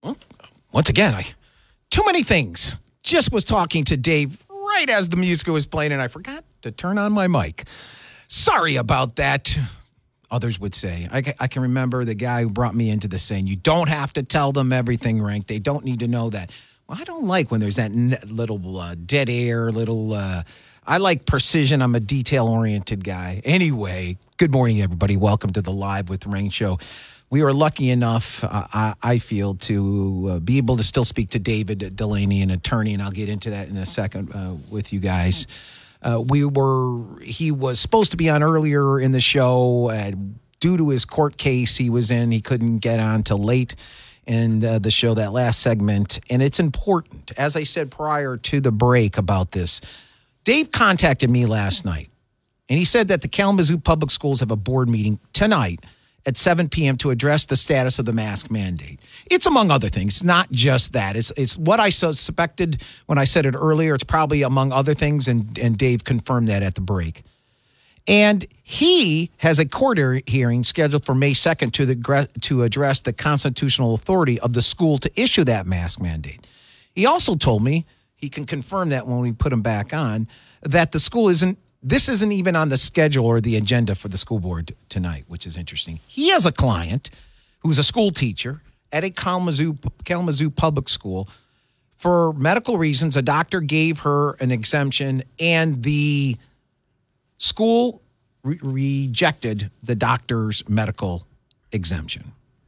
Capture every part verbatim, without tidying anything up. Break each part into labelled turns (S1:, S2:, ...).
S1: Well, once again, I too many things. Just was talking to Dave right as the music was playing, and I forgot to turn on my mic. Sorry about that. Others would say. I, I can remember the guy who brought me into this saying, you don't have to tell them everything, Rank. They don't need to know that. Well, I don't like when there's that little uh, dead air, little... Uh, I like precision. I'm a detail-oriented guy. Anyway, good morning, everybody. Welcome to the Live with Rain show. We were lucky enough, uh, I, I feel, to uh, be able to still speak to David Delaney, an attorney, and I'll get into that in a second uh, with you guys. Uh, we were, he was supposed to be on earlier in the show. Uh, due to his court case he was in, he couldn't get on till late in uh, the show, that last segment. And it's important, as I said prior to the break about this, Dave contacted me last night, and he said that the Kalamazoo Public Schools have a board meeting tonight at seven p.m. to address the status of the mask mandate. It's among other things, not just that. It's it's what I suspected when I said it earlier. It's probably among other things, and, and Dave confirmed that at the break. And he has a court hearing scheduled for May second to the to address the constitutional authority of the school to issue that mask mandate. He also told me, he can confirm that when we put him back on, that the school isn't, this isn't even on the schedule or the agenda for the school board tonight, which is interesting. He has a client who's a school teacher at a Kalamazoo, Kalamazoo public school. For medical reasons, a doctor gave her an exemption, and the school re- rejected the doctor's medical exemption.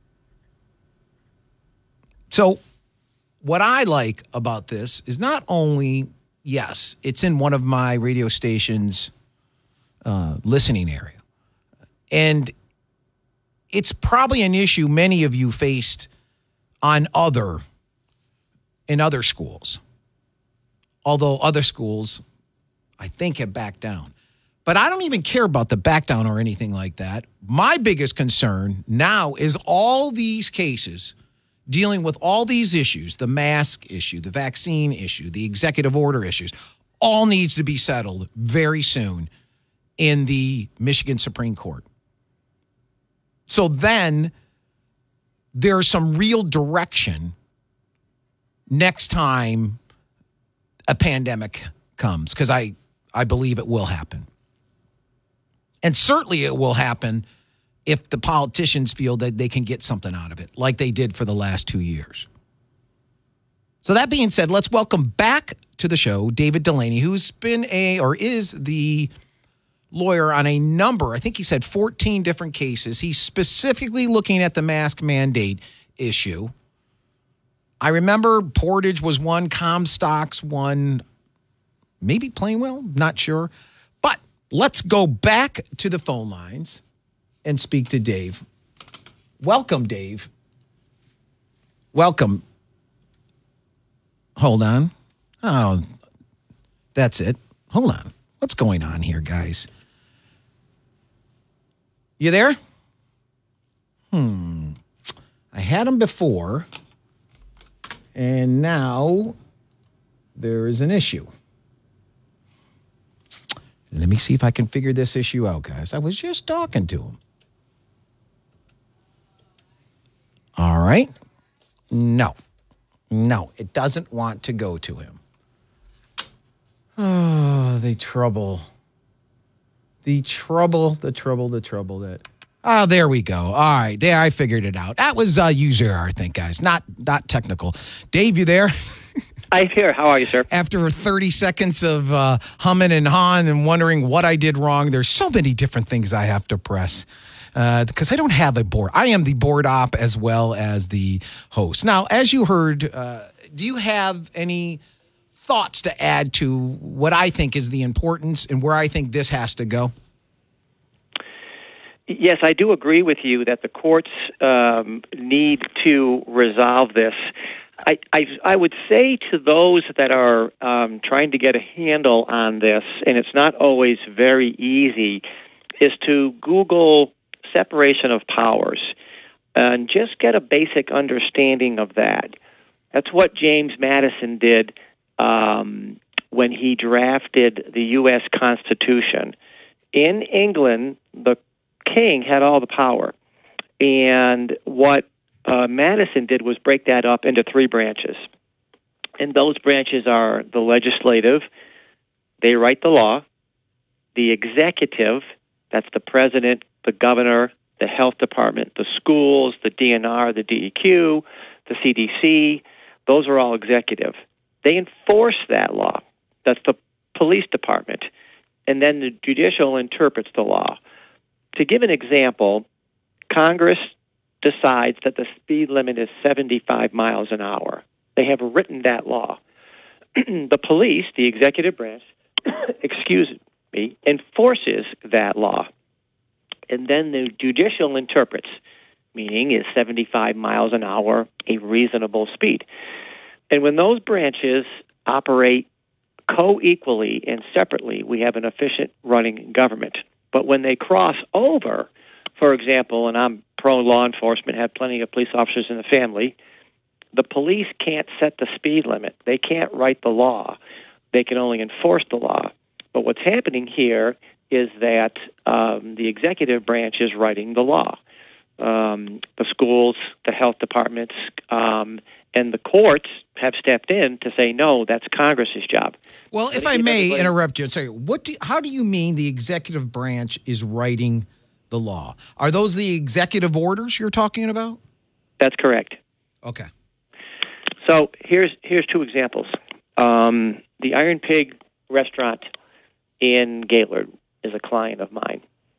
S1: So what I like about this is not only, yes, it's in one of my radio stations' uh, listening area. And it's probably an issue many of you faced on other, in other schools. Although other schools, I think, have backed down. But I don't even care about the back down or anything like that. My biggest concern now is all these cases dealing with all these issues, the mask issue, the vaccine issue, the executive order issues, all needs to be settled very soon in the Michigan Supreme Court. So then there's some real direction next time a pandemic comes, because I, I believe it will happen. And certainly it will happen if the politicians feel that they can get something out of it, like they did for the last two years. So that being said, let's welcome back to the show David Delaney, who's been a, or is the lawyer on a number, I think he said fourteen different cases. He's specifically looking at the mask mandate issue. I remember Portage was one, Comstock's one, maybe Plainwell, not sure. But let's go back to the phone lines and speak to Dave. Welcome, Dave. Welcome. Hold on. Oh, that's it. Hold on. What's going on here, guys? You there? Hmm. I had him before, and now there is an issue. Let me see if I can figure this issue out, guys. I was just talking to him. All right. No. No, it doesn't want to go to him. Oh, the trouble. The trouble, the trouble, the trouble that... Oh, there we go. All right. There, I figured it out. That was uh, user error, I think, guys. Not, not technical. Dave, you there?
S2: I'm here. How are you, sir?
S1: After thirty seconds of uh, humming and hawing and wondering what I did wrong, there's so many different things I have to press. Because uh, I don't have a board. I am the board op as well as the host. Now, as you heard, uh, do you have any thoughts to add to what I think is the importance and where I think this has to go?
S2: Yes, I do agree with you that the courts um, need to resolve this. I, I, I would say to those that are um, trying to get a handle on this, and it's not always very easy, is to Google separation of powers and just get a basic understanding of that. That's what James Madison did um, when he drafted the U S Constitution. In England, the king had all the power. And what uh, Madison did was break that up into three branches. And those branches are the legislative, they write the law, the executive, that's the president, the governor, the health department, the schools, the D N R, the D E Q, the C D C, those are all executive. They enforce that law. That's the police department. And then the judicial interprets the law. To give an example, Congress decides that the speed limit is seventy-five miles an hour. They have written that law. The police, the executive branch, excuse me, enforces that law. And then the judicial interprets, meaning is seventy-five miles an hour a reasonable speed? And when those branches operate co-equally and separately, we have an efficient running government. But when they cross over, for example, and I'm pro-law enforcement, have plenty of police officers in the family, the police can't set the speed limit. They can't write the law. They can only enforce the law. But what's happening here is that um, the executive branch is writing the law. Um, the schools, the health departments, um, and the courts have stepped in to say, no, that's Congress's job.
S1: Well, if I may interrupt you and say, what do, how do you mean the executive branch is writing the law? Are those the executive orders you're talking about?
S2: That's correct.
S1: Okay.
S2: So here's here's two examples. Um, the Iron Pig restaurant in Gaylord is a client of mine.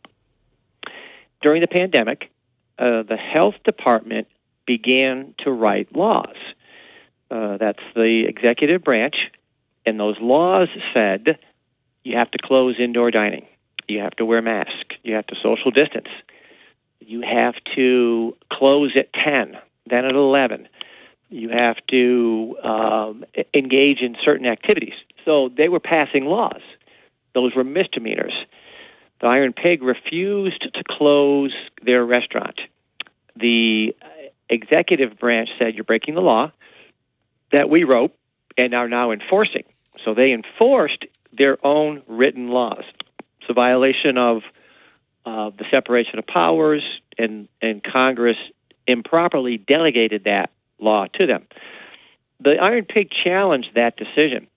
S2: During the pandemic, uh, the health department began to write laws. Uh, that's the executive branch, and those laws said you have to close indoor dining, you have to wear masks, you have to social distance, you have to close at ten, then at eleven. You have to um, engage in certain activities. So they were passing laws. Those were misdemeanors. The Iron Pig refused to close their restaurant. The executive branch said, you're breaking the law that we wrote and are now enforcing. So they enforced their own written laws. It's a violation of uh, the separation of powers, and, and Congress improperly delegated that law to them. The Iron Pig challenged that decision,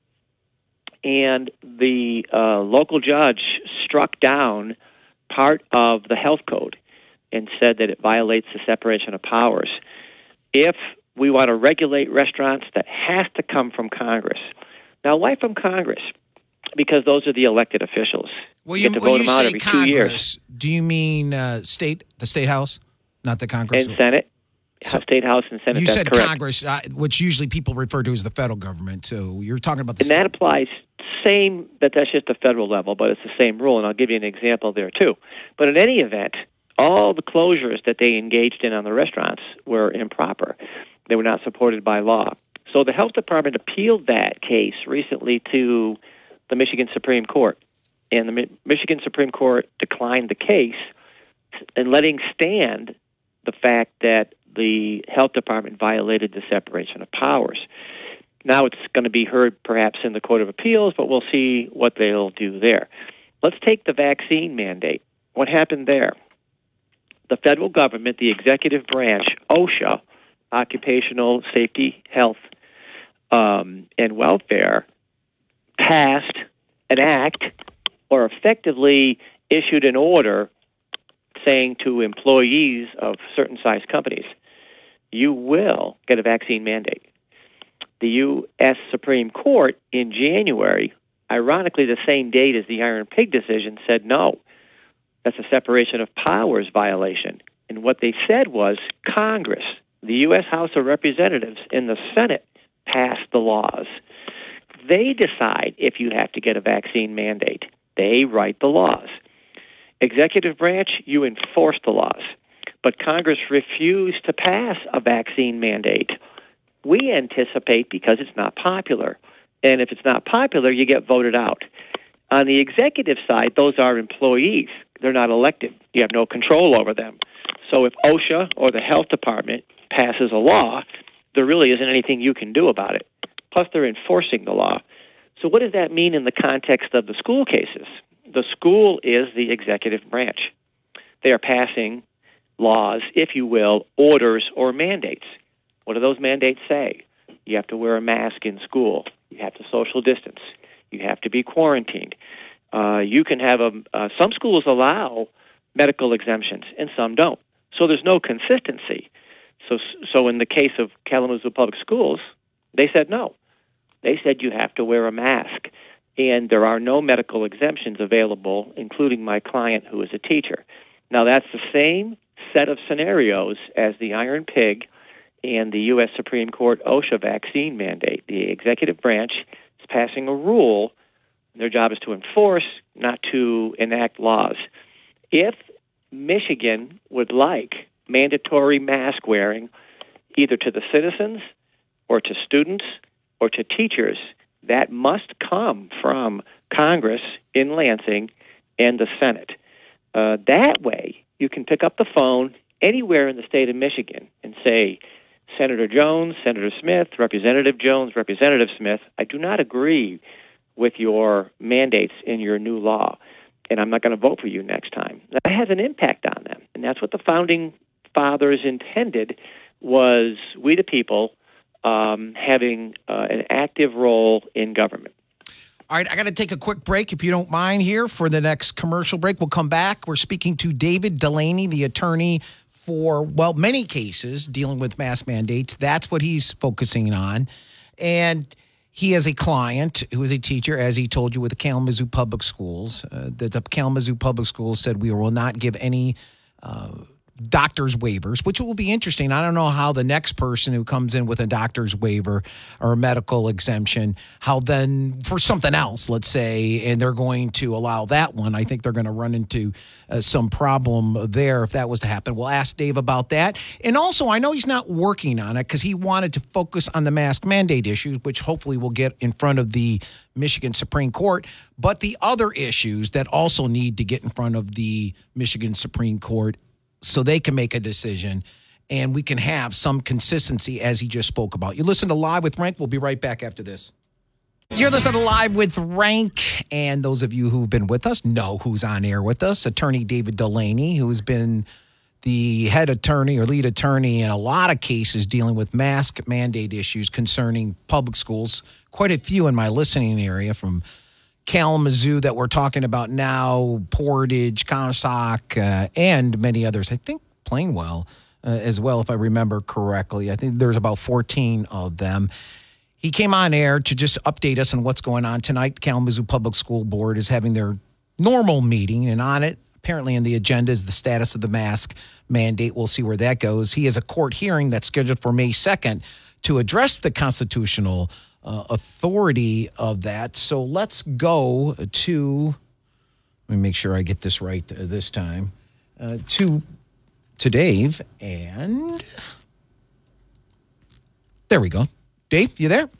S2: and the uh, local judge struck down part of the health code and said that it violates the separation of powers. If we want to regulate restaurants, that has to come from Congress. Now, why from Congress? Because those are the elected officials.
S1: Well, you,
S2: get to
S1: when
S2: vote
S1: you
S2: them out
S1: say
S2: every
S1: Congress,
S2: two years.
S1: do you mean uh, state, the state house, not the Congress?
S2: And Senate.
S1: So,
S2: State House and Senate.
S1: You
S2: that's
S1: said
S2: correct.
S1: Congress, uh, which usually people refer to as the federal government. So you're talking about the
S2: and
S1: state.
S2: that applies same. That that's just the federal level, but it's the same rule. And I'll give you an example there too. But in any event, all the closures that they engaged in on the restaurants were improper. They were not supported by law. So the health department appealed that case recently to the Michigan Supreme Court, and the Mi- Michigan Supreme Court declined the case and letting stand the fact that the health department violated the separation of powers. Now it's going to be heard perhaps in the Court of Appeals, but we'll see what they'll do there. Let's take the vaccine mandate. What happened there? The federal government, the executive branch, OSHA, Occupational Safety, Health, um, and Welfare, passed an act or effectively issued an order saying to employees of certain size companies, you will get a vaccine mandate. The U S Supreme Court in January, ironically the same date as the Iron Pig decision, said no. That's a separation of powers violation. And what they said was Congress, the U S House of Representatives, and the Senate passed the laws. They decide if you have to get a vaccine mandate. They write the laws. Executive branch, you enforce the laws. But Congress refused to pass a vaccine mandate. We anticipate because it's not popular. And if it's not popular, you get voted out. On the executive side, those are employees. They're not elected. You have no control over them. So if OSHA or the health department passes a law, there really isn't anything you can do about it. Plus, they're enforcing the law. So what does that mean in the context of the school cases? The school is the executive branch. They are passing laws, if you will, orders or mandates. What do those mandates say? You have to wear a mask in school. You have to social distance. You have to be quarantined. Uh, you can have a, uh, some schools allow medical exemptions and some don't. So there's no consistency. So, so in the case of Kalamazoo Public Schools, they said no. They said you have to wear a mask. And there are no medical exemptions available, including my client who is a teacher. Now, that's the same set of scenarios as the Iron Pig and the U S Supreme Court OSHA vaccine mandate. The executive branch is passing a rule. Their job is to enforce, not to enact laws. If Michigan would like mandatory mask wearing either to the citizens or to students or to teachers, that must come from Congress in Lansing and the Senate. Uh, that way, you can pick up the phone anywhere in the state of Michigan and say, Senator Jones, Senator Smith, Representative Jones, Representative Smith, I do not agree with your mandates in your new law, and I'm not going to vote for you next time. That has an impact on them, and that's what the founding fathers intended, was we the people um, having uh, an active role in government.
S1: All right, I got to take a quick break, if you don't mind, here for the next commercial break. We'll come back. We're speaking to David Delaney, the attorney for, well, many cases dealing with mask mandates. That's what he's focusing on. And he has a client who is a teacher, as he told you, with the Kalamazoo Public Schools. Uh, the, the Kalamazoo Public Schools said we will not give any uh, doctor's waivers, which will be interesting. I don't know how the next person who comes in with a doctor's waiver or a medical exemption, how then for something else, let's say, and they're going to allow that one, I think they're going to run into uh, some problem there if that was to happen. We'll ask Dave about that. And also, I know he's not working on it because he wanted to focus on the mask mandate issues, which hopefully will get in front of the Michigan Supreme Court, but the other issues that also need to get in front of the Michigan Supreme Court so they can make a decision and we can have some consistency as he just spoke about. You listen to Live with Rank. We'll be right back after this. You're listening to Live with Rank, and those of you who've been with us know who's on air with us. Attorney David Delaney, who's been the head attorney or lead attorney in a lot of cases dealing with mask mandate issues concerning public schools. Quite a few in my listening area, from Kalamazoo that we're talking about now, Portage, Comstock, uh, and many others. I think Plainwell uh, as well, if I remember correctly. I think there's about fourteen of them. He came on air to just update us on what's going on tonight. Kalamazoo Public School Board is having their normal meeting, and on it, apparently in the agenda, is the status of the mask mandate. We'll see where that goes. He has a court hearing that's scheduled for May second to address the constitutional Uh, authority of that. So let's go to, let me make sure I get this right uh, this time, uh, to, to Dave. And there we go. Dave, you there?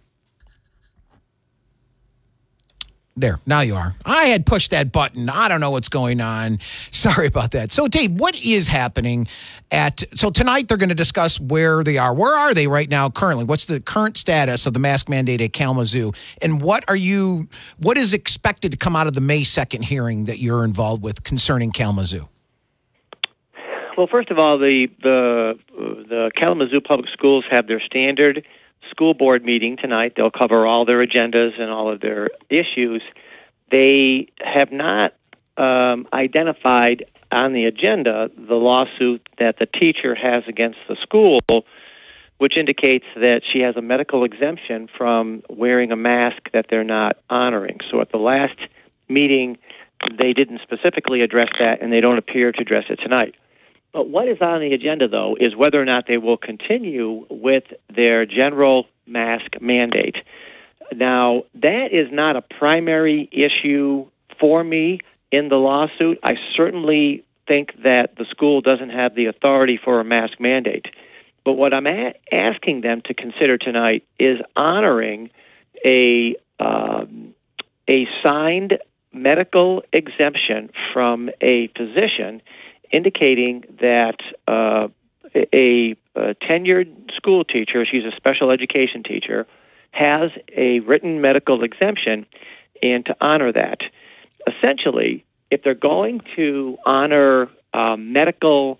S1: There, now you are. I had pushed that button. I don't know what's going on. Sorry about that. So, Dave, what is happening at, so tonight they're going to discuss where they are. Where are they right now currently? What's the current status of the mask mandate at Kalamazoo? And what are you, what is expected to come out of the May second hearing that you're involved with concerning Kalamazoo?
S2: Well, first of all, the, the, the Kalamazoo Public Schools have their standard school board meeting tonight. They'll cover all their agendas and all of their issues. They have not um, identified on the agenda the lawsuit that the teacher has against the school, which indicates that she has a medical exemption from wearing a mask that they're not honoring. So at the last meeting, they didn't specifically address that, and they don't appear to address it tonight. But what is on the agenda, though, is whether or not they will continue with their general mask mandate. Now, that is not a primary issue for me in the lawsuit. I certainly think that the school doesn't have the authority for a mask mandate. But what I'm a- asking them to consider tonight is honoring a um, a signed medical exemption from a physician indicating that uh, a, a tenured school teacher, she's a special education teacher, has a written medical exemption, and to honor that. Essentially, if they're going to honor uh, medical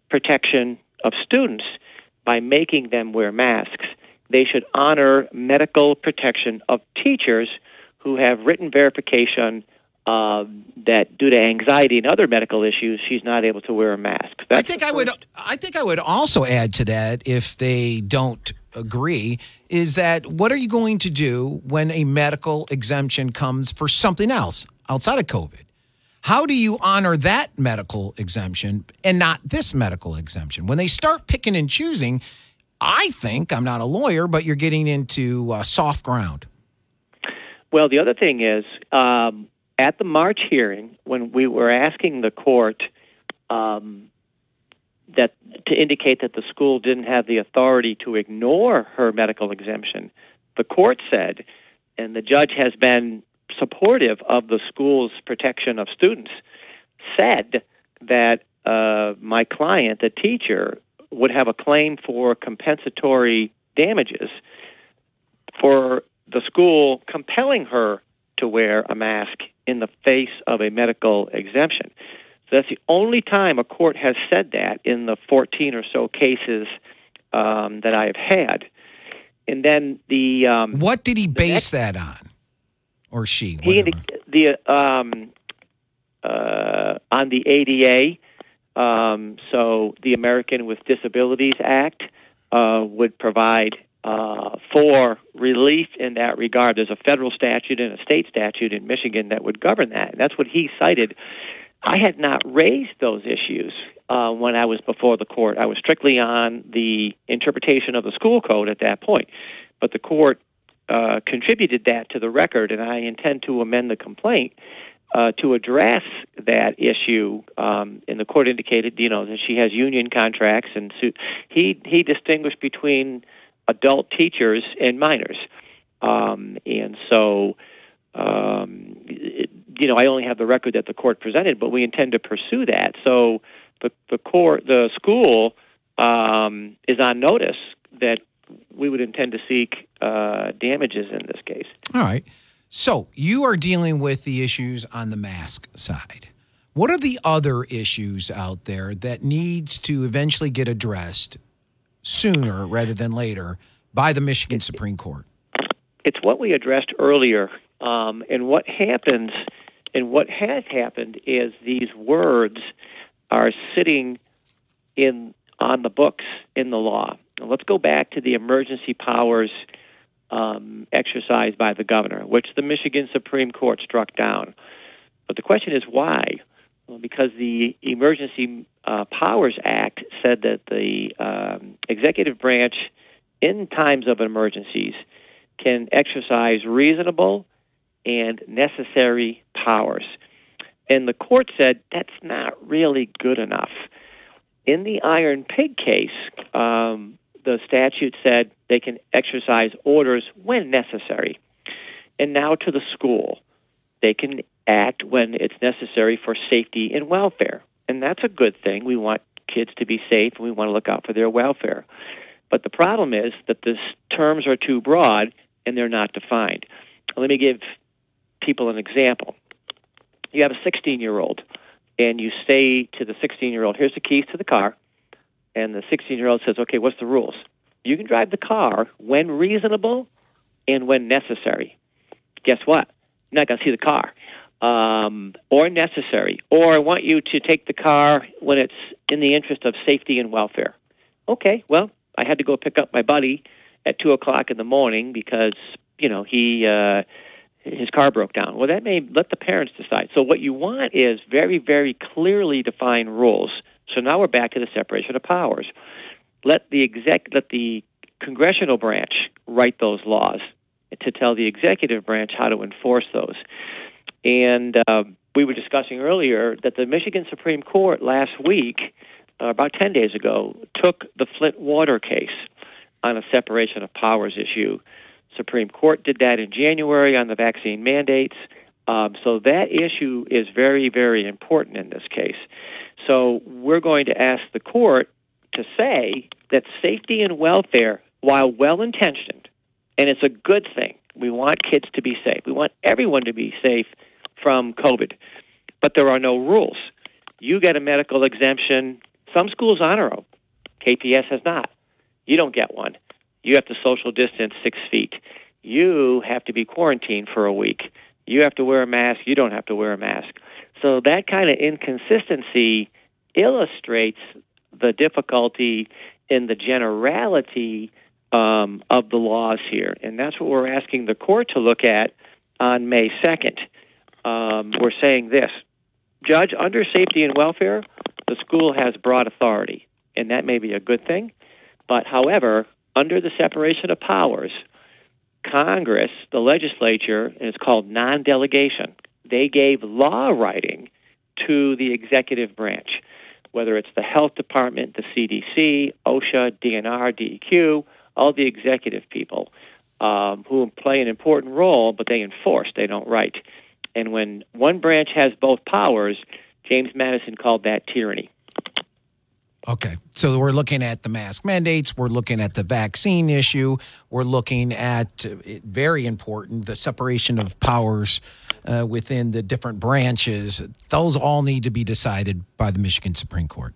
S2: protection of students by making them wear masks. They should honor medical protection of teachers who have written verification uh, that due to anxiety and other medical issues, she's not able to wear a mask. That's
S1: I think I would. I think I would also add to that, if they don't agree, is that what are you going to do when a medical exemption comes for something else outside of COVID? How do you honor that medical exemption and not this medical exemption? When they start picking and choosing, I think, I'm not a lawyer, but you're getting into uh, soft ground.
S2: Well, the other thing is, um, at the March hearing, when we were asking the court um, that to indicate that the school didn't have the authority to ignore her medical exemption, the court said, and the judge has been supportive of the school's protection of students, said that uh, my client, the teacher, would have a claim for compensatory damages for the school compelling her to wear a mask in the face of a medical exemption. So that's the only time a court has said that in the fourteen or so cases um, that I have had. And then the... Um,
S1: what did he base
S2: next,
S1: that on? Or she?
S2: He the um, uh, on the A D A, um, so the American with Disabilities Act uh, would provide uh, for relief in that regard. There's a federal statute and a state statute in Michigan that would govern that. And that's what he cited. I had not raised those issues uh, when I was before the court. I was strictly on the interpretation of the school code at that point. But the court uh, contributed that to the record, and I intend to amend the complaint uh, to address that issue. Um, and the court indicated, you know, that she has union contracts, and so he he distinguished between adult teachers and minors, um, and so. Um, it, you know, I only have the record that the court presented, but we intend to pursue that. So the the court, the school um, is on notice that we would intend to seek uh, damages in this case.
S1: All right. So you are dealing with the issues on the mask side. What are the other issues out there that needs to eventually get addressed sooner rather than later by the Michigan Supreme Court?
S2: It's what we addressed earlier. Um, and what happens, and what has happened, is these words are sitting in on the books in the law. Now, let's go back to the emergency powers um, exercised by the governor, which the Michigan Supreme Court struck down. But the question is why? Well, because the Emergency uh, Powers Act said that the um, executive branch, in times of emergencies, can exercise reasonable and necessary powers. And the court said that's not really good enough. In the Iron Pig case, um, the statute said they can exercise orders when necessary. And now to the school. They can act when it's necessary for safety and welfare. And that's a good thing. We want kids to be safe, and we want to look out for their welfare. But the problem is that the terms are too broad, and they're not defined. Let me give people an example. You have a sixteen-year-old, and you say to the sixteen-year-old, here's the keys to the car, and the sixteen-year-old says, okay, what's the rules? You can drive the car when reasonable and when necessary. Guess what? You're not going to see the car. Um, or necessary. Or I want you to take the car when it's in the interest of safety and welfare. Okay, well, I had to go pick up my buddy at two o'clock in the morning because, you know, he... Uh, his car broke down. Well, that may let the parents decide. So what you want is very, very clearly defined rules. So now we're back to the separation of powers. Let the exec, let the congressional branch write those laws to tell the executive branch how to enforce those. And uh, we were discussing earlier that the Michigan Supreme Court last week, uh, about ten days ago, took the Flint water case on a separation of powers issue. Supreme Court did that in January on the vaccine mandates. Um, so that issue is very, very important in this case. So we're going to ask the court to say that safety and welfare, while well-intentioned, and it's a good thing, we want kids to be safe. We want everyone to be safe from COVID. But there are no rules. You get a medical exemption, Some schools honor them. K P S has not. You don't get one. You have to social distance six feet. You have to be quarantined for a week. You have to wear a mask. You don't have to wear a mask. So that kind of inconsistency illustrates the difficulty in the generality um, of the laws here. And that's what we're asking the court to look at on May second. Um, we're saying this. Judge, under safety and welfare, the school has broad authority, and that may be a good thing. But, however, under the separation of powers, Congress, the legislature, and it's called non-delegation, they gave law writing to the executive branch, whether it's the health department, the C D C, OSHA, D N R, D E Q, all the executive people um, who play an important role, but they enforce, they don't write. And when one branch has both powers, James Madison called that tyranny.
S1: Okay. So we're looking at the mask mandates. We're looking at the vaccine issue. We're looking at, uh, very important, the separation of powers uh, within the different branches. Those all need to be decided by the Michigan Supreme Court.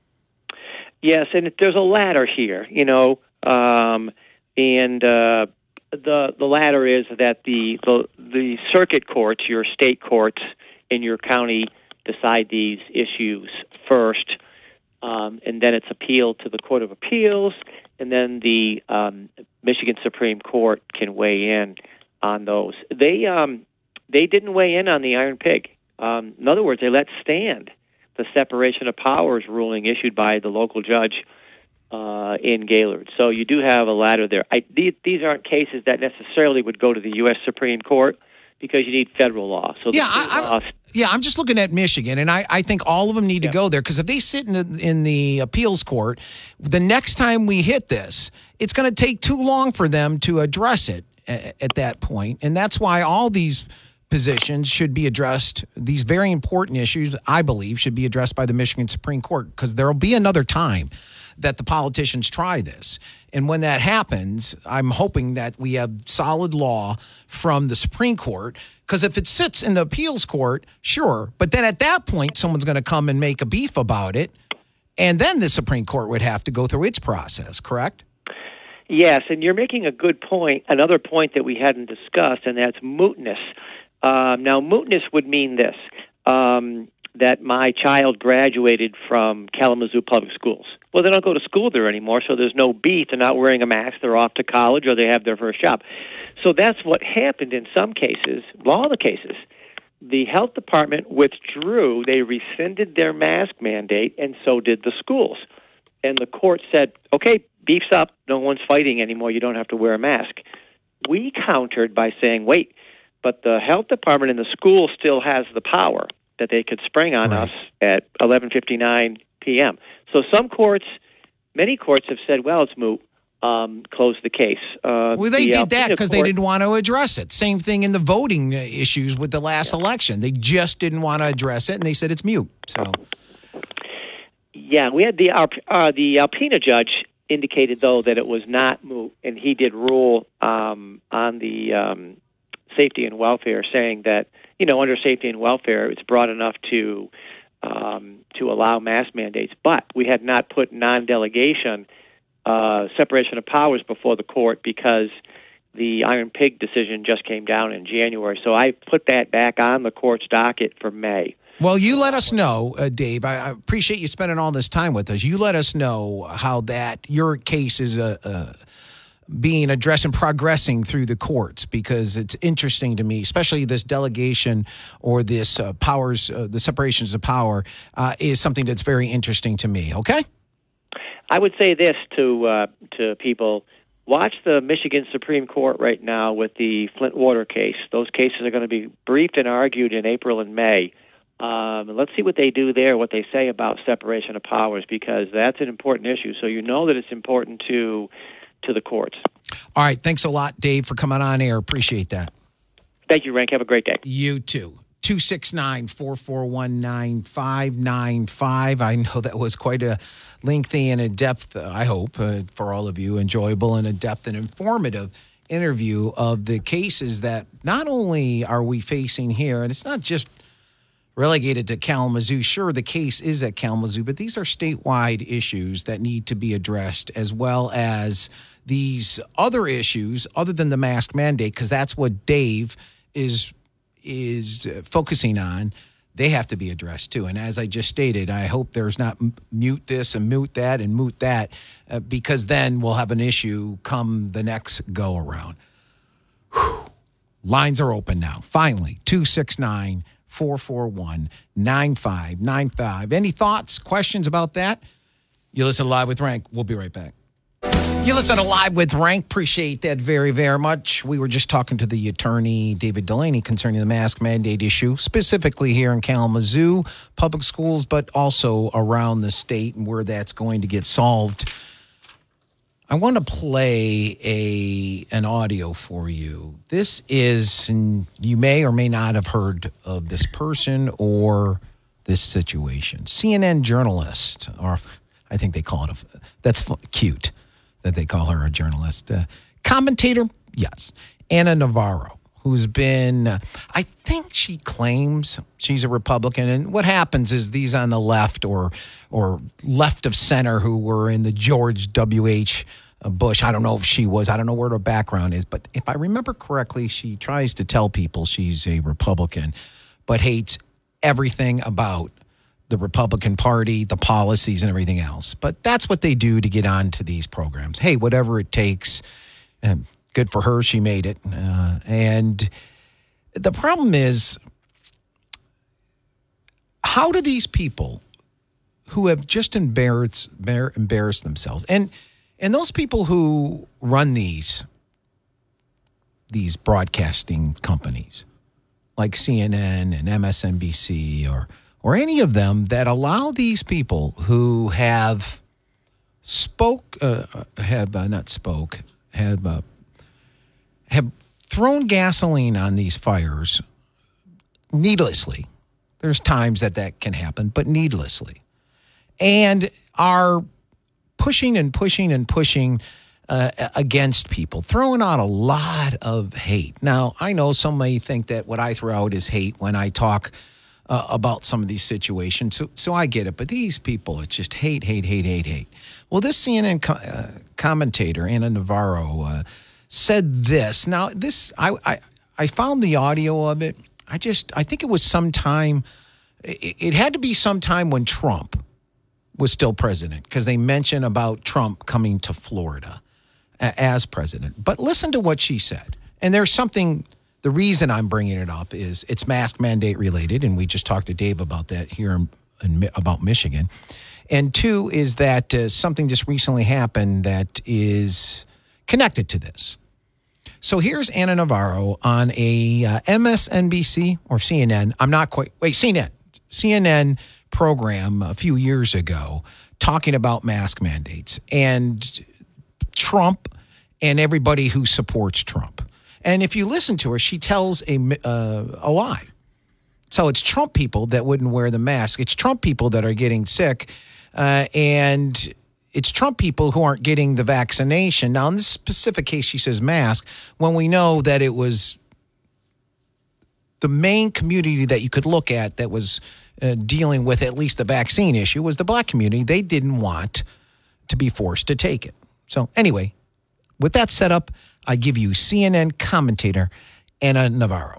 S2: Yes, and there's a ladder here, you know, um, and uh, the the ladder is that the, the the circuit courts, your state courts in your county, decide these issues first. Um, and then it's appealed to the Court of Appeals, and then the um, Michigan Supreme Court can weigh in on those. They um, they didn't weigh in on the Iron Pig. Um, in other words, they let stand the separation of powers ruling issued by the local judge uh, in Gaylord. So you do have a ladder there. I, these, these aren't cases that necessarily would go to the U S Supreme Court, because you need federal law. So
S1: yeah, I, I'm, yeah, I'm just looking at Michigan, and I, I think all of them need yeah. to go there, because if they sit in the, in the appeals court, the next time we hit this, it's going to take too long for them to address it at, at that point. And that's why all these positions should be addressed. These very important issues, I believe, should be addressed by the Michigan Supreme Court, because there will be another time that the politicians try this. And when that happens, I'm hoping that we have solid law from the Supreme Court, because if it sits in the appeals court, sure. But then at that point, someone's going to come and make a beef about it, and then the Supreme Court would have to go through its process, correct?
S2: Yes, and you're making a good point, another point that we hadn't discussed, and that's mootness. Um, now, mootness would mean this, um, that my child graduated from Kalamazoo Public Schools. Well, they don't go to school there anymore, so there's no beef. They're not wearing a mask. They're off to college, or they have their first job. So that's what happened in some cases, all the cases. The health department withdrew. They rescinded their mask mandate, and so did the schools. And the court said, okay, beef's up. No one's fighting anymore. You don't have to wear a mask. We countered by saying, wait, but the health department and the school still has the power that they could spring on right. us at eleven fifty-nine p.m. So some courts, many courts have said, well, it's moot, um, close the case. Uh,
S1: well, they
S2: the
S1: did that because
S2: court,
S1: they didn't want to address it. Same thing in the voting issues with the last yeah. election. They just didn't want to address it, and they said it's moot. So,
S2: yeah, we had the, uh, the Alpena judge indicated, though, that it was not moot, and he did rule um, on the um, safety and welfare, saying that, you know, under safety and welfare, it's broad enough to um, to allow mask mandates. But we had not put non-delegation, uh, separation of powers before the court, because the Iron Pig decision just came down in January. So I put that back on the court's docket for May.
S1: Well, you let us know, uh, Dave. I, I appreciate you spending all this time with us. You let us know how that your case is uh, uh, being addressed and progressing through the courts, because it's interesting to me, especially this delegation or this uh, powers, uh, the separations of power uh, is something that's very interesting to me. Okay?
S2: I would say this to uh, to people. Watch the Michigan Supreme Court right now with the Flint water case. Those cases are going to be briefed and argued in April and May. Um, let's see what they do there, what they say about separation of powers, because that's an important issue. So you know that it's important to to the courts.
S1: All right. Thanks a lot, Dave, for coming on air. Appreciate that.
S2: Thank you, Rank. Have a great day.
S1: You too. two six nine, four four one, nine five nine five. I know that was quite a lengthy and in-depth, uh, I hope, uh, for all of you, enjoyable and in-depth and informative interview of the cases that not only are we facing here, and it's not just relegated to Kalamazoo. Sure, the case is at Kalamazoo, but these are statewide issues that need to be addressed, as well as these other issues other than the mask mandate, because that's what Dave is is focusing on. They have to be addressed too. And as I just stated, I hope there's not mute this and mute that and mute that, uh, because then we'll have an issue come the next go around. Whew. Lines are open now. Finally, two six nine, four four one, nine five nine five. Any thoughts, questions about that? You listen to Live with Rank. We'll be right back. You listen to Live with Rank. Appreciate that very, very much. We were just talking to the attorney, David Delaney, concerning the mask mandate issue, specifically here in Kalamazoo public schools, but also around the state and where that's going to get solved. I want to play a an audio for you. This is, and you may or may not have heard of this person or this situation. C N N journalist, or I think they call it a, that's cute that they call her a journalist. Uh, commentator, yes. Ana Navarro, who's been, uh, I think she claims she's a Republican. And what happens is these on the left or or left of center who were in the George W H. Bush, I don't know if she was, I don't know where her background is, but if I remember correctly, she tries to tell people she's a Republican, but hates everything about the Republican Party, the policies, and everything else. But that's what they do to get onto these programs. Hey, whatever it takes. Um, good for her. She made it. Uh, and the problem is, how do these people who have just embarrassed, embarrassed themselves, and and those people who run these these broadcasting companies like C N N and M S N B C or or any of them that allow these people who have spoke, uh, have uh, not spoke, have uh, have thrown gasoline on these fires needlessly. There's times that that can happen, but needlessly, and are pushing and pushing and pushing uh, against people, throwing out a lot of hate. Now, I know some may think that what I throw out is hate when I talk uh, about some of these situations, so, so I get it. But these people, it's just hate, hate, hate, hate, hate. Well, this C N N co- uh, commentator, Ana Navarro, uh, said this. Now, this I, I I found the audio of it. I just I think it was sometime. It, it had to be sometime when Trump was still president, because they mention about Trump coming to Florida as president. But listen to what she said. And there's something, the reason I'm bringing it up is it's mask mandate related, and we just talked to Dave about that here in, in, about Michigan. And two is that uh, something just recently happened that is connected to this. So here's Ana Navarro on a uh, M S N B C or C N N. I'm not quite, wait, C N N. C N N program a few years ago talking about mask mandates and Trump and everybody who supports Trump. And if you listen to her, she tells a, uh, a lie. So it's Trump people that wouldn't wear the mask. It's Trump people that are getting sick. Uh, and it's Trump people who aren't getting the vaccination. Now, in this specific case, she says mask, when we know that it was the main community that you could look at that was uh, dealing with at least the vaccine issue was the black community. They didn't want to be forced to take it. So anyway, with that set up, I give you C N N commentator Ana Navarro.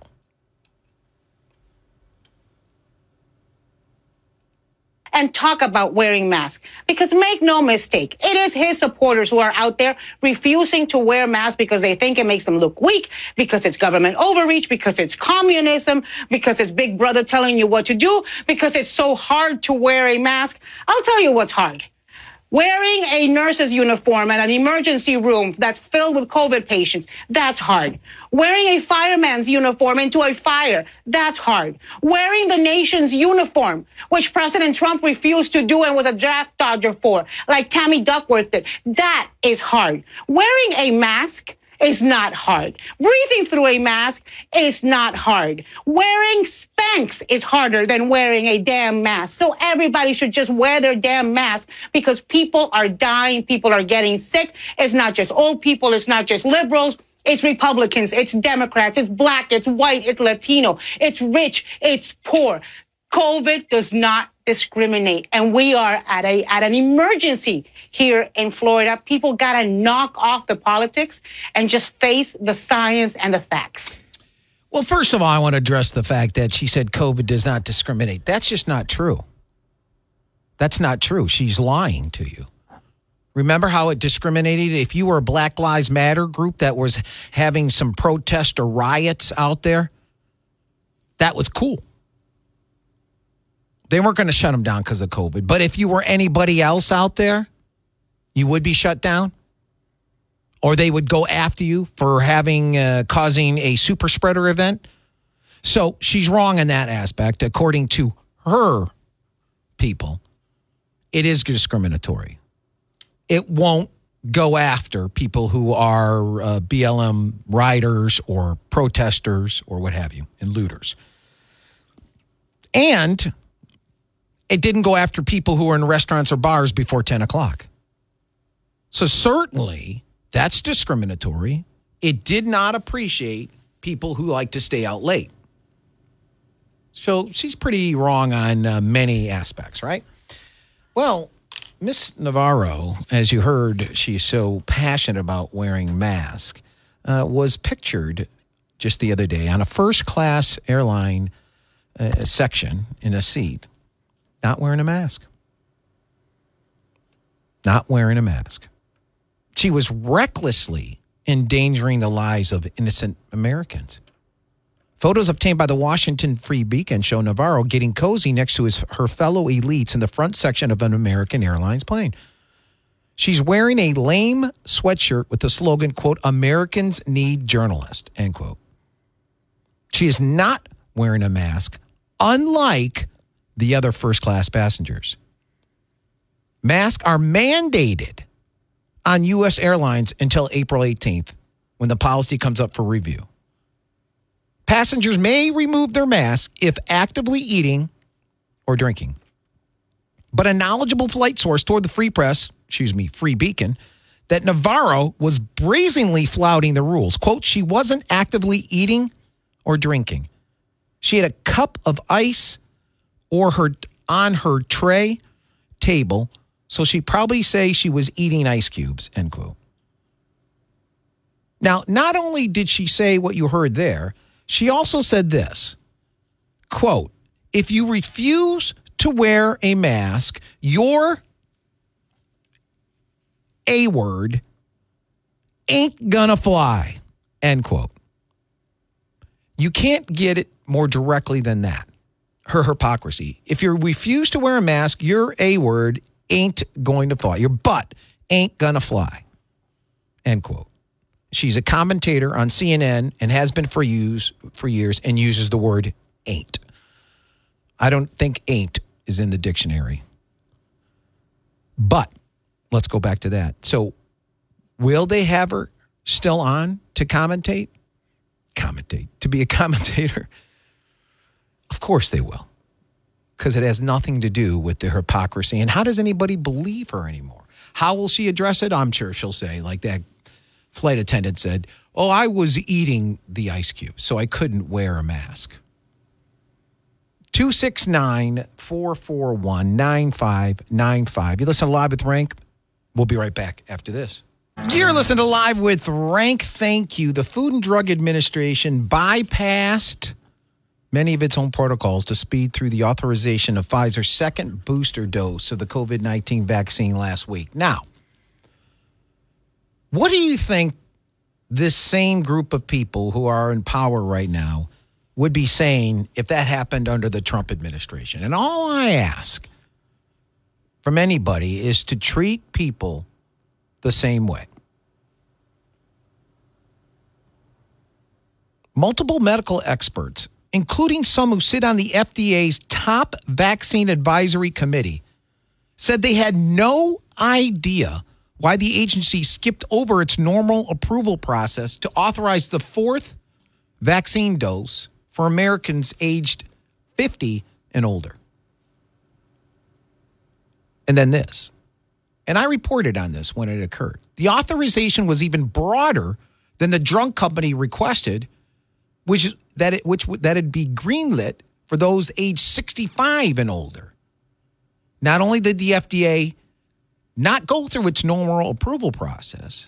S3: And talk about wearing masks. Because make no mistake, it is his supporters who are out there refusing to wear masks because they think it makes them look weak, because it's government overreach, because it's communism, because it's Big Brother telling you what to do, because it's so hard to wear a mask. I'll tell you what's hard. Wearing a nurse's uniform at an emergency room that's filled with COVID patients, that's hard. Wearing a fireman's uniform into a fire, that's hard. Wearing the nation's uniform, which President Trump refused to do and was a draft dodger for, like Tammy Duckworth did, that is hard. Wearing a mask is not hard. Breathing through a mask is not hard. Wearing Spanx is harder than wearing a damn mask. So everybody should just wear their damn mask, because people are dying. People are getting sick. It's not just old people. It's not just liberals. It's Republicans. It's Democrats. It's black. It's white. It's Latino. It's rich. It's poor. COVID does not discriminate. And we are at a at an emergency here in Florida. People got to knock off the politics and just face the science and the facts.
S1: Well, first of all, I want to address the fact that she said COVID does not discriminate. That's just not true. That's not true. She's lying to you. Remember how it discriminated? If you were a Black Lives Matter group that was having some protest or riots out there, that was cool. They weren't going to shut them down because of COVID. But if you were anybody else out there, you would be shut down. Or they would go after you for having uh, causing a super spreader event. So she's wrong in that aspect. According to her people, it is discriminatory. It won't go after people who are uh, B L M rioters or protesters or what have you, and looters. And it didn't go after people who were in restaurants or bars before ten o'clock. So certainly that's discriminatory. It did not appreciate people who like to stay out late. So she's pretty wrong on uh, many aspects, right? Well, Miss Navarro, as you heard, she's so passionate about wearing masks, uh, was pictured just the other day on a first-class airline uh, section in a seat, not wearing a mask. Not wearing a mask. She was recklessly endangering the lives of innocent Americans. Photos obtained by the Washington Free Beacon show Navarro getting cozy next to his, her fellow elites in the front section of an American Airlines plane. She's wearing a lame sweatshirt with the slogan, quote, "Americans need journalists," end quote. She is not wearing a mask, unlike the other first-class passengers. Masks are mandated on U S airlines until April eighteenth, when the policy comes up for review. Passengers may remove their mask if actively eating or drinking. But a knowledgeable flight source told the Free Press, excuse me, Free Beacon, that Navarro was brazenly flouting the rules. Quote, she wasn't actively eating or drinking. She had a cup of ice or her on her tray table, so she'd probably say she was eating ice cubes, end quote. Now, not only did she say what you heard there, she also said this, quote, if you refuse to wear a mask, your A word ain't gonna fly, end quote. You can't get it more directly than that, her hypocrisy. If you refuse to wear a mask, your A word ain't going to fly. Your butt ain't gonna fly, end quote. She's a commentator on C N N and has been for use for years and uses the word ain't. I don't think ain't is in the dictionary. But let's go back to that. So will they have her still on to commentate? Commentate. To be a commentator? Of course they will. Because it has nothing to do with the hypocrisy. And how does anybody believe her anymore? How will she address it? I'm sure she'll say, like that flight attendant said, oh, I was eating the ice cube, so I couldn't wear a mask. two six nine, four four one, nine five nine five. You listen to Live with Rank. We'll be right back after this. You're listening to Live with Rank. Thank you. The Food and Drug Administration bypassed many of its own protocols to speed through the authorization of Pfizer's second booster dose of the COVID nineteen vaccine last week. Now, what do you think this same group of people who are in power right now would be saying if that happened under the Trump administration? And all I ask from anybody is to treat people the same way. Multiple medical experts, including some who sit on the F D A's top vaccine advisory committee, said they had no idea why the agency skipped over its normal approval process to authorize the fourth vaccine dose for Americans aged fifty and older. And then this, and I reported on this when it occurred. The authorization was even broader than the drug company requested, which that it which that it'd be greenlit for those age sixty-five and older. Not only did the F D A not go through its normal approval process,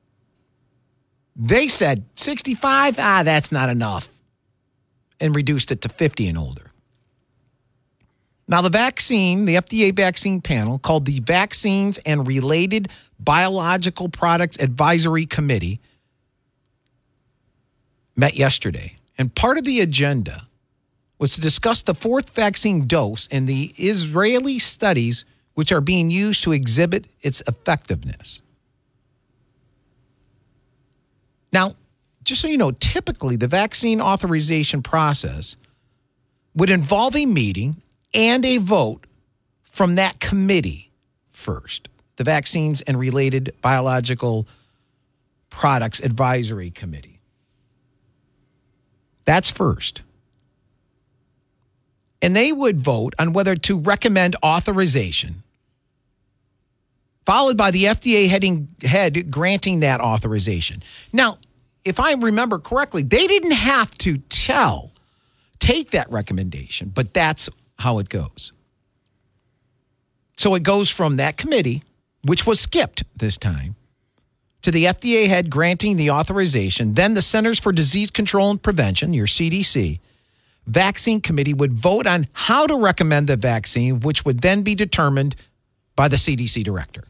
S1: they said sixty-five, ah, that's not enough, and reduced it to fifty and older. Now, the vaccine, the F D A vaccine panel, called the Vaccines and Related Biological Products Advisory Committee, met yesterday. And part of the agenda was to discuss the fourth vaccine dose and the Israeli studies which are being used to exhibit its effectiveness. Now, just so you know, typically the vaccine authorization process would involve a meeting and a vote from that committee first, the Vaccines and Related Biological Products Advisory Committee. That's first. And they would vote on whether to recommend authorization, followed by the F D A heading, head granting that authorization. Now, if I remember correctly, they didn't have to tell, take that recommendation, but that's how it goes. So it goes from that committee, which was skipped this time, to the F D A head granting the authorization. Then the Centers for Disease Control and Prevention, your C D C, vaccine committee would vote on how to recommend the vaccine, which would then be determined by the C D C director.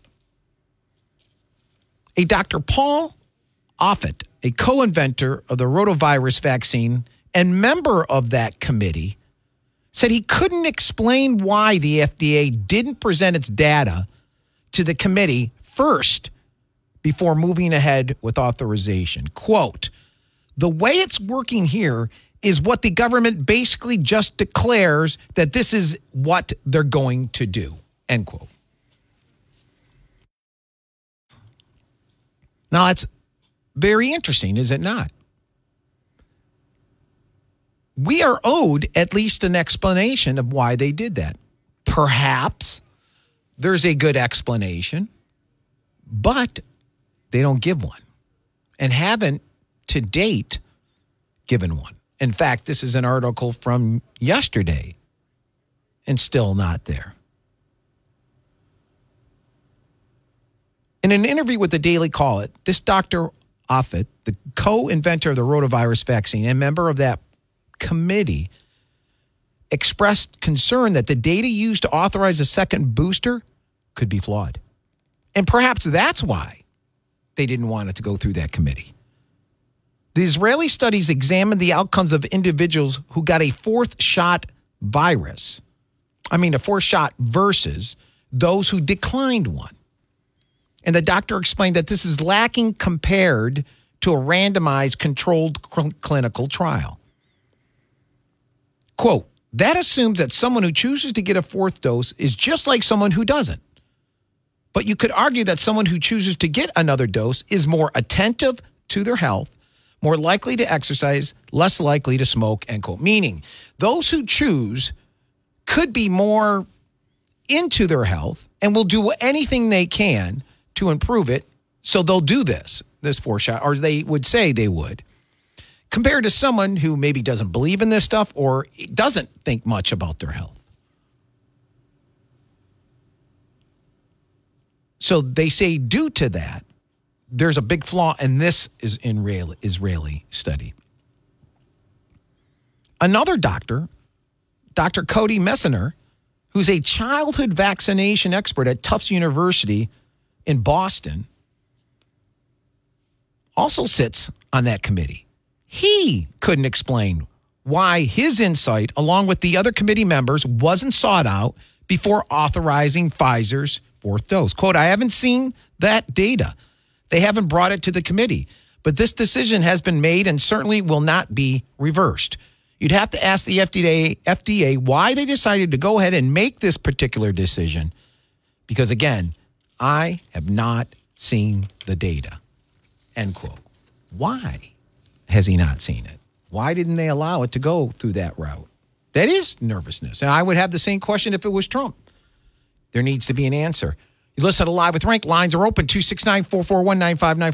S1: A Doctor Paul Offit, a co-inventor of the rotavirus vaccine and member of that committee, said he couldn't explain why the F D A didn't present its data to the committee first before moving ahead with authorization. Quote, the way it's working here is what the government basically just declares that this is what they're going to do, end quote. Now, that's very interesting, is it not? We are owed at least an explanation of why they did that. Perhaps there's a good explanation, but they don't give one and haven't to date given one. In fact, this is an article from yesterday and still not there. In an interview with the Daily Call It, this Doctor Offit, the co-inventor of the rotavirus vaccine and member of that committee, expressed concern that the data used to authorize a second booster could be flawed. And perhaps that's why they didn't want it to go through that committee. The Israeli studies examined the outcomes of individuals who got a fourth shot virus. I mean, a fourth shot versus those who declined one. And the doctor explained that this is lacking compared to a randomized controlled cl- clinical trial. Quote, that assumes that someone who chooses to get a fourth dose is just like someone who doesn't. But you could argue that someone who chooses to get another dose is more attentive to their health, more likely to exercise, less likely to smoke, end quote. Meaning, those who choose could be more into their health and will do anything they can to improve it. So they'll do this, this fourth shot, or they would say they would, compared to someone who maybe doesn't believe in this stuff or doesn't think much about their health. So they say due to that, there's a big flaw in this is Israeli, Israeli study. Another doctor, Doctor Cody Messner, who's a childhood vaccination expert at Tufts University in Boston, also sits on that committee. He couldn't explain why his insight, along with the other committee members, wasn't sought out before authorizing Pfizer's fourth dose. Quote, I haven't seen that data. They haven't brought it to the committee, but this decision has been made and certainly will not be reversed. You'd have to ask the F D A, F D A why they decided to go ahead and make this particular decision. Because again, I have not seen the data. End quote. Why has he not seen it? Why didn't they allow it to go through that route? That is nervousness. And I would have the same question if it was Trump. There needs to be an answer. You listen to Live with Rank. Lines are open, two six nine, four four one, nine five nine.